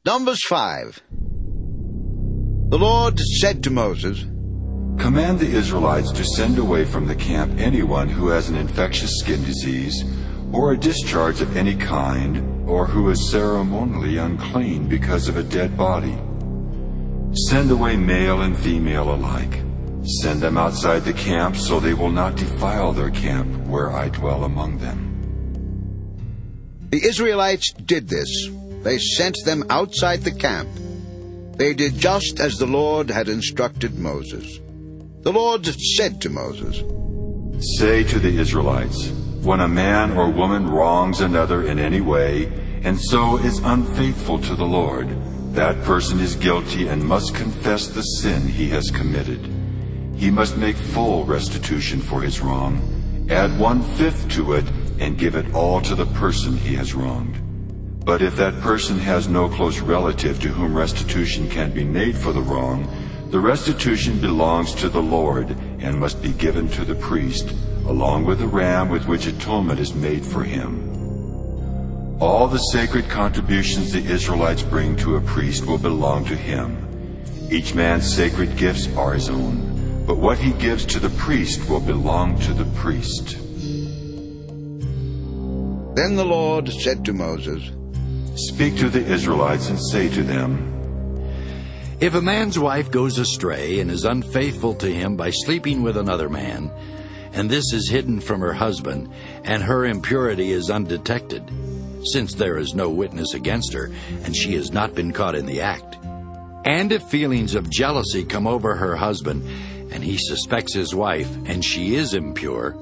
Numbers 5. The Lord said to Moses, Command the Israelites to send away from the camp anyone who has an infectious skin disease, or a discharge of any kind, or who is ceremonially unclean because of a dead body. Send away male and female alike. Send them outside the camp so they will not defile their camp where I dwell among them. The Israelites did this. They sent them outside the camp. They did just as the Lord had instructed Moses. The Lord said to Moses, Say to the Israelites, when a man or woman wrongs another in any way, and so is unfaithful to the Lord, that person is guilty and must confess the sin he has committed. He must make full restitution for his wrong, add 1/5 to it, and give it all to the person he has wronged. But if that person has no close relative to whom restitution can be made for the wrong, the restitution belongs to the Lord and must be given to the priest, along with the ram with which atonement is made for him. All the sacred contributions the Israelites bring to a priest will belong to him. Each man's sacred gifts are his own, but what he gives to the priest will belong to the priest. Then the Lord said to Moses, Speak to the Israelites and say to them, If a man's wife goes astray and is unfaithful to him by sleeping with another man, and this is hidden from her husband, and her impurity is undetected, since there is no witness against her, and she has not been caught in the act, and if feelings of jealousy come over her husband, and he suspects his wife, and she is impure,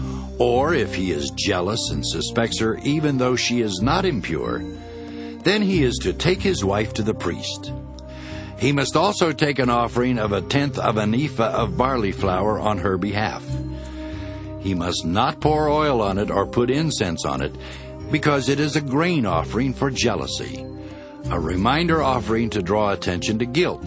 or if he is jealous and suspects her even though she is not impure, then he is to take his wife to the priest. He must also take an offering of 1/10 of an ephah of barley flour on her behalf. He must not pour oil on it or put incense on it, because it is a grain offering for jealousy, a reminder offering to draw attention to guilt.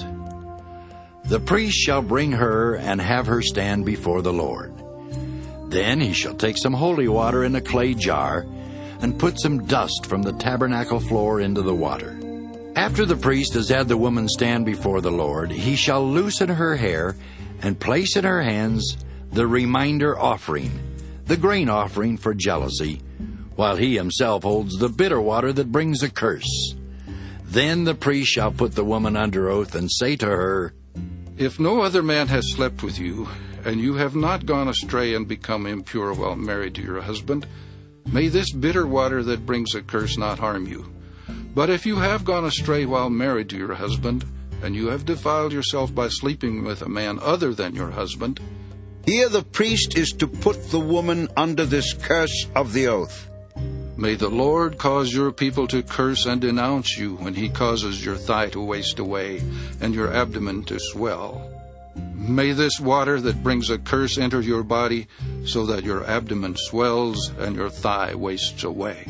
The priest shall bring her and have her stand before the Lord. Then he shall take some holy water in a clay jar and put some dust from the tabernacle floor into the water. After the priest has had the woman stand before the Lord, he shall loosen her hair and place in her hands the reminder offering, the grain offering for jealousy, while he himself holds the bitter water that brings a curse. Then the priest shall put the woman under oath and say to her, If no other man has slept with you, and you have not gone astray and become impure while married to your husband, may this bitter water that brings a curse not harm you. But if you have gone astray while married to your husband, and you have defiled yourself by sleeping with a man other than your husband, here the priest is to put the woman under this curse of the oath. May the Lord cause your people to curse and denounce you when he causes your thigh to waste away and your abdomen to swell. May this water that brings a curse enter your body so that your abdomen swells and your thigh wastes away.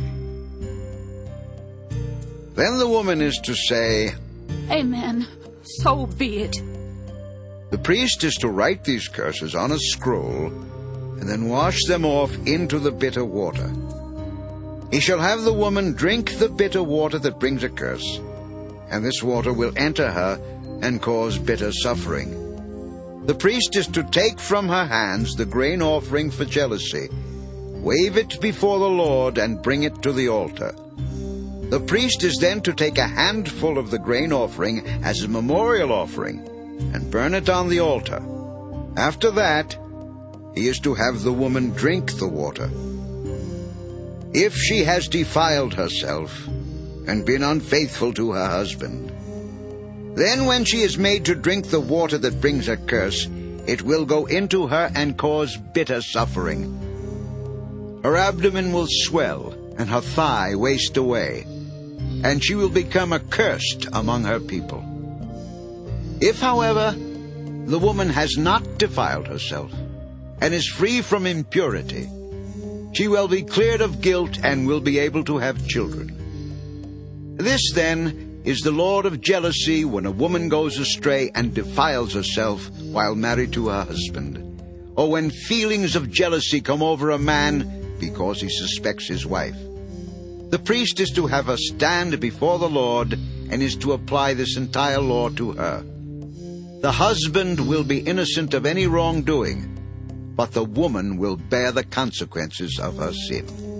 Then the woman is to say, Amen. So be it. The priest is to write these curses on a scroll and then wash them off into the bitter water. He shall have the woman drink the bitter water that brings a curse, and this water will enter her and cause bitter suffering. The priest is to take from her hands the grain offering for jealousy, wave it before the Lord, and bring it to the altar. The priest is then to take a handful of the grain offering as a memorial offering and burn it on the altar. After that, he is to have the woman drink the water. If she has defiled herself and been unfaithful to her husband, then when she is made to drink the water that brings a curse, it will go into her and cause bitter suffering. Her abdomen will swell and her thigh waste away, and she will become accursed among her people. If, however, the woman has not defiled herself and is free from impurity, she will be cleared of guilt and will be able to have children. This, then, is the Lord of jealousy when a woman goes astray and defiles herself while married to her husband, or when feelings of jealousy come over a man because he suspects his wife. The priest is to have her stand before the Lord and is to apply this entire law to her. The husband will be innocent of any wrongdoing, but the woman will bear the consequences of her sin.